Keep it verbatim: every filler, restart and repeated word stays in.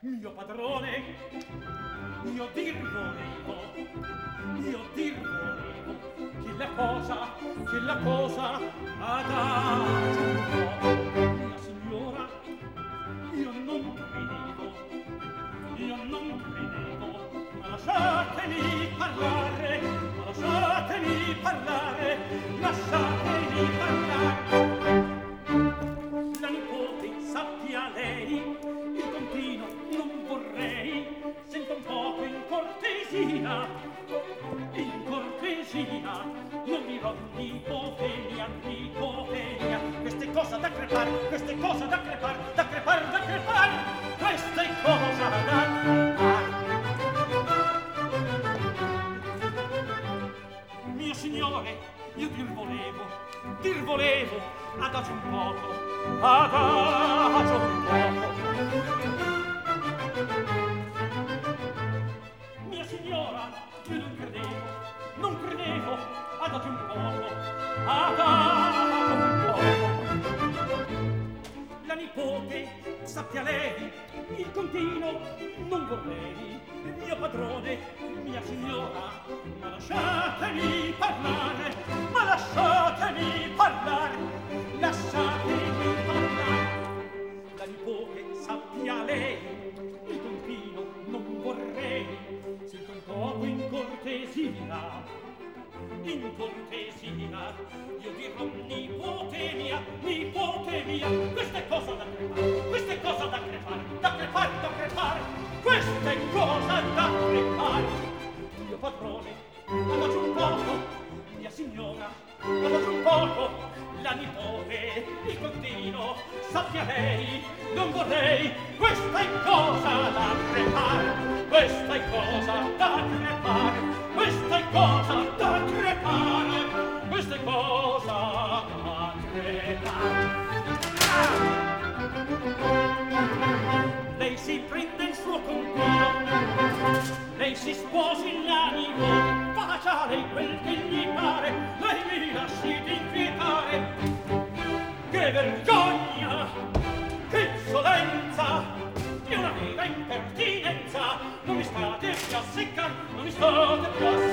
mio padrone, io dir volevo, io dir volevo, che la cosa, che la cosa adagio un po'. Mia signora, io non credevo, io non credevo, ma lasciatemi parlare, ma lasciatemi parlare, lasciatemi parlare. La nipote sappia lei, il contino non vorrei, sento un poco in cortesia, in cortesia, non dirò nipote mia, nipote mia, queste cose da crepar, queste cose da crepar, da crepar, da crepar, queste cose da crepar. Mio signore, io dir volevo, dir volevo, adagio un poco, adagio un poco. Mia signora, io non credevo, non credevo, adagio un poco, adagio un poco. La nipote, sappia lei, il contino non vorrei, mio padrone, mia signora, ma lasciatemi parlare, ma lasciatemi parlare, lasciatemi parlare. La nipote sappia lei, il contino non vorrei, sento un poco in cortesia, in cortesia, io dirò nipote mia, nipote mia, questa è cosa da crepare, questa è cosa da crepare, da crepare, da crepare, questa è cosa da crepare. Mio padrone, adagio un poco, mia signora, adagio un poco, la nipote, il contino, sappia lei, non vorrei, questa è cosa da crepare, questa è cosa da crepare, questa è cosa da crepare, questa è cosa da crepare. Lei si prende il suo contino, lei si sposi l'animo, faccia lei quel che gli pare, lei mi lasci d'inquietare. Che vergogna, che insolenza, è una vera impertinenza, non mi state più a seccar, non mi state più a